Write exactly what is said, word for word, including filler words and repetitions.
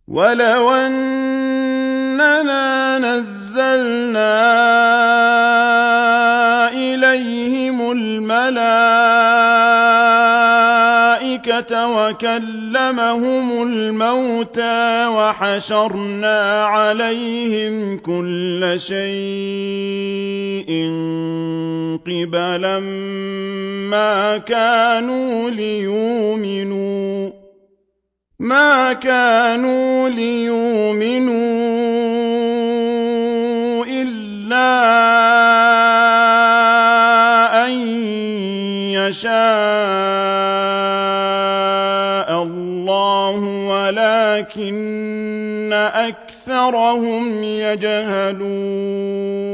وَلَوْ أَنَّنَا نَزَّلْنَا إِلَيْهِمُ الْمَلَائِكَةَ وَكَلَّمَهُمُ الْمَوْتَىٰ وَحَشَرْنَا عَلَيْهِمْ كُلَّ شَيْءٍ قِبَلًا مَّا كَانُوا لِيُؤْمِنُوا ما كانوا ليؤمنوا إلا أن يشاء الله ولكن أكثرهم يجهلون